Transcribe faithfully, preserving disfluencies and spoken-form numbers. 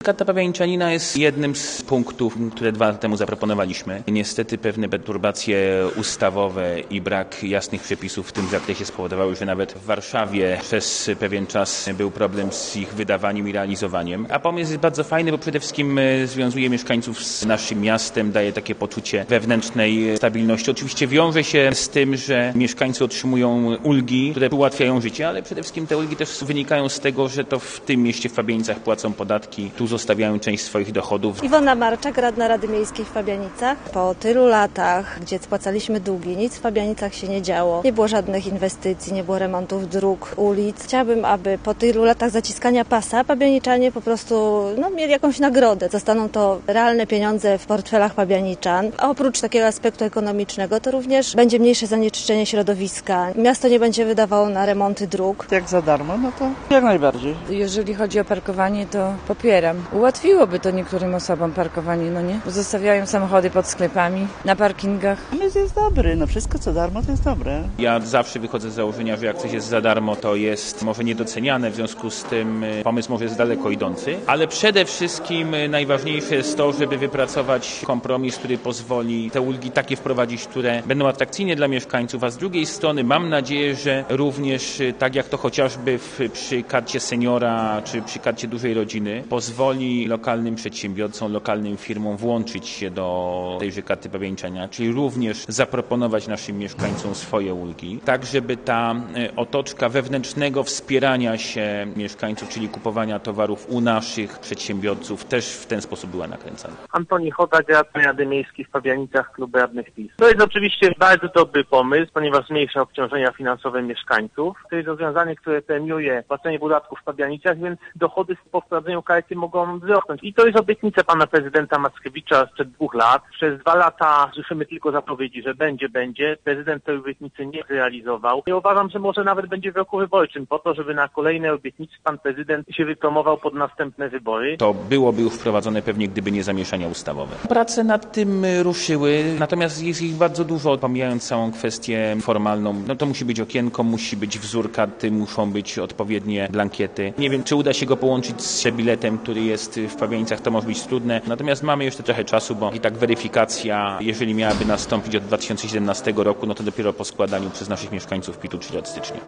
Karta Pabianiczanina jest jednym z punktów, które dwa lata temu zaproponowaliśmy. Niestety pewne perturbacje ustawowe i brak jasnych przepisów w tym zakresie spowodowały, że nawet w Warszawie przez pewien czas był problem z ich wydawaniem i realizowaniem. A pomysł jest bardzo fajny, bo przede wszystkim związuje mieszkańców z naszym miastem, daje takie poczucie wewnętrznej stabilności. Oczywiście wiąże się z tym, że mieszkańcy otrzymują ulgi, które ułatwiają życie, ale przede wszystkim te ulgi też wynikają z tego, że to w tym mieście w Fabienicach płacą podatki, tu zostawiają część swoich dochodów. Iwona Marczak, radna Rady Miejskiej w Fabianicach. Po tylu latach, gdzie spłacaliśmy długi, nic w Fabianicach się nie działo. Nie było żadnych inwestycji, nie było remontów dróg, ulic. Chciałabym, aby po tylu latach zaciskania pasa Fabianiczanie po prostu no, mieli jakąś nagrodę. Zostaną to realne pieniądze w portfelach Fabianiczan. A oprócz takiego aspektu ekonomicznego, to również będzie mniejsze zanieczyszczenie środowiska. Miasto nie będzie wydawało na remonty dróg. Jak za darmo, no to jak najbardziej. Jeżeli chodzi o parkowanie, to popieram. Ułatwiłoby to niektórym osobom parkowanie, no nie? Bo zostawiają samochody pod sklepami, na parkingach. Pomysł jest dobry, no wszystko co darmo to jest dobre. Ja zawsze wychodzę z założenia, że jak coś jest za darmo, to jest może niedoceniane, w związku z tym pomysł może jest daleko idący, ale przede wszystkim najważniejsze jest to, żeby wypracować kompromis, który pozwoli te ulgi takie wprowadzić, które będą atrakcyjne dla mieszkańców, a z drugiej strony mam nadzieję, że również tak jak to chociażby w, przy karcie seniora czy przy karcie dużej rodziny pozwoli lokalnym przedsiębiorcom, lokalnym firmom włączyć się do tejże karty Pabianiczanina, czyli również zaproponować naszym mieszkańcom swoje ulgi, tak żeby ta otoczka wewnętrznego wspierania się mieszkańców, czyli kupowania towarów u naszych przedsiębiorców też w ten sposób była nakręcana. Antoni Chodak, radny Rady Miejskiej w Pabianicach, Klub Radnych PiS. To jest oczywiście bardzo dobry pomysł, ponieważ zmniejsza obciążenia finansowe mieszkańców. To jest rozwiązanie, które premiuje płacenie podatków w Pabianicach, więc dochody po wprowadzeniu karty mogą wzrosnąć. I to jest obietnica pana prezydenta Mackiewicza sprzed dwóch lat. Przez dwa lata słyszymy tylko zapowiedzi, że będzie, będzie. Prezydent tej obietnicy nie zrealizował. I uważam, że może nawet będzie w roku wyborczym po to, żeby na kolejne obietnice pan prezydent się wypromował pod następne wybory. To byłoby już wprowadzone pewnie, gdyby nie zamieszania ustawowe. Prace nad tym ruszyły, natomiast jest ich bardzo dużo, pomijając całą kwestię formalną. No to musi być okienko, musi być wzór karty, muszą być odpowiednie blankiety. Nie wiem, czy uda się go połączyć z biletem, który jest w Pabianicach, to może być trudne. Natomiast mamy jeszcze trochę czasu, bo i tak weryfikacja, jeżeli miałaby nastąpić od dwa tysiące siedemnastego roku, no to dopiero po składaniu przez naszych mieszkańców P I T-u, czyli od stycznia.